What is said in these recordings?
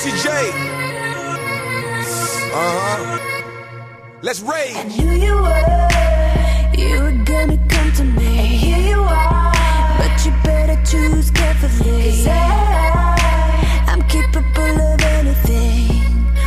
Juicy J. Let's rage. I knew you were gonna come to me. And here you are, but you better choose carefully. 'Cause I'm capable of anything,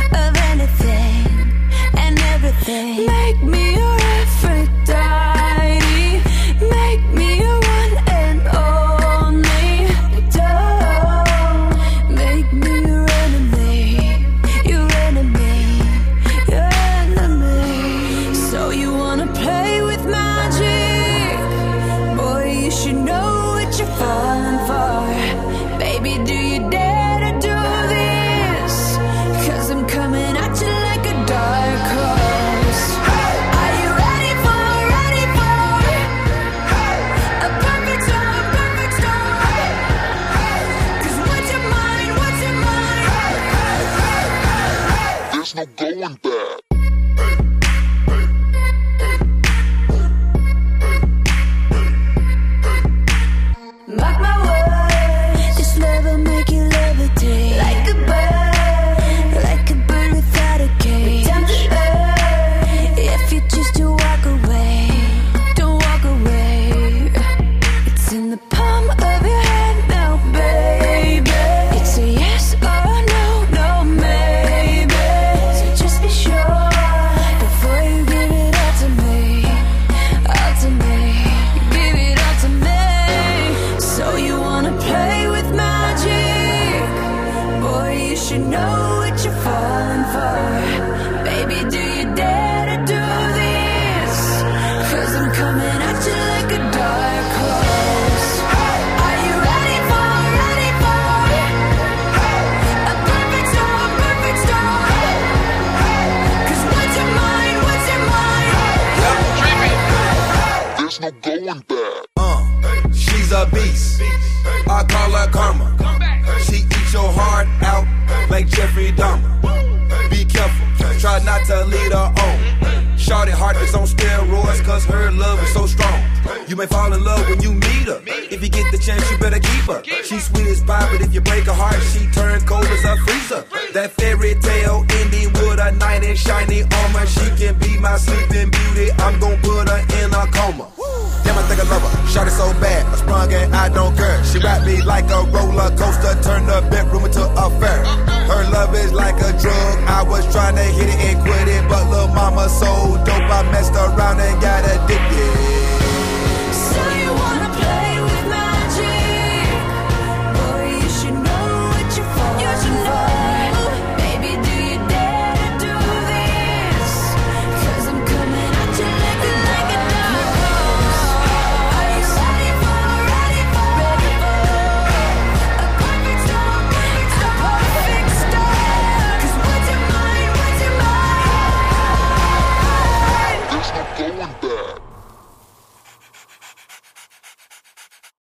and everything. Make me your Aphrodite, make me your one and only. Don't make me your enemy, your enemy, your enemy. So you wanna play with magic? Boy, you should know what you're falling for. Baby, do you dare to do this? 'Cause I'm coming at you like a dark horse. Are you ready for a perfect storm, perfect storm? 'Cause what's your mind, There's no going back. Mark my words, this love will make you levitate like a bird without a cage. Down to earth, if you choose to walk away, don't walk away. It's in the palm of your hand now, baby. It's a yes or no, no maybe. So just be sure before you give it all to me, all to me. Give it all to me. So you wanna play with magic? Boy, you should know what you're falling for. Baby, do you dare to do this? 'Cause I'm coming at you like a dark horse. Are you ready for a perfect storm, perfect storm? 'Cause what's your mind, There's no going back. She's a beast. I call her karma. She eats your heart out like Jeffrey Dahmer. Be careful, try not to lead her on. Shorty heart is on steroids 'cause her love is so strong. You may fall in love when you meet her. If you get the chance, you better keep her. She's sweet as pie, but if you break her heart, she turn cold as a freezer. That fairy tale ending with a knight in shiny armor. She can be my sleeping beauty. I'm gon' put her in a coma. Damn, I think I love her. Shot it so bad, I sprung and I don't care. She wrapped me like a roller coaster, turned the bedroom into a fair. Her love is like a drug. I was trying to hit it and quit it, but lil' mama so dope, I messed around and got addicted.